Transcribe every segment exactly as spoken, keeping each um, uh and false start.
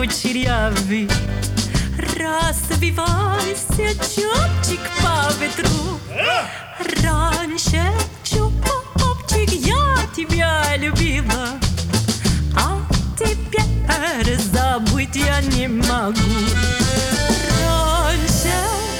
кучерявый, развивайся, чубчик, по ветру. Раньше, чубчик, я тебя любила, а теперь забыть я не могу. Раньше,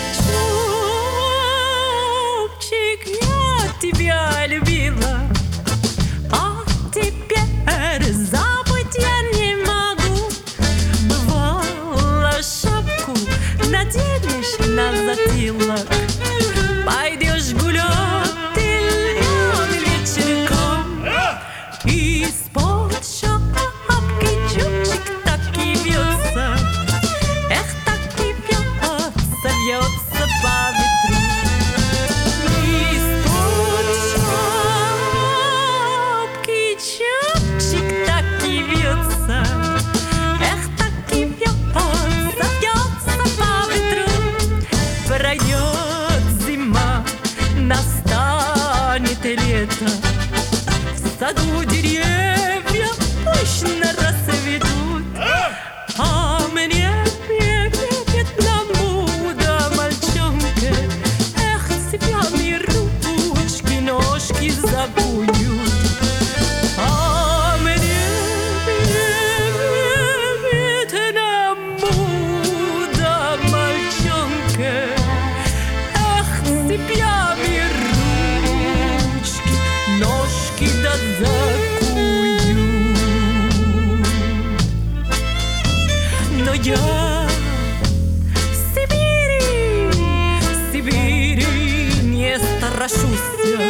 чубчик, я тебя любила, а теперь забыть я не могу. Бывало, шапку наденешь на затылок, пойдешь гулять днем вечерком, из-под шапки чубчик так и вьется, эх, так и вьется, вьется по ветру. Из-под шапки чубчик так и вьется, эх, так и вьется, вьется по ветру. Пройдет зима, настанет лето, в саду деревья пышно расцветут, а мне не одному да мальчонке, эх, цепями ручки, ножки закуют. А мне одному да мальчонке, эх, цепями ручки, ножки да закую. Но я в Сибири, в Сибири не страшусь,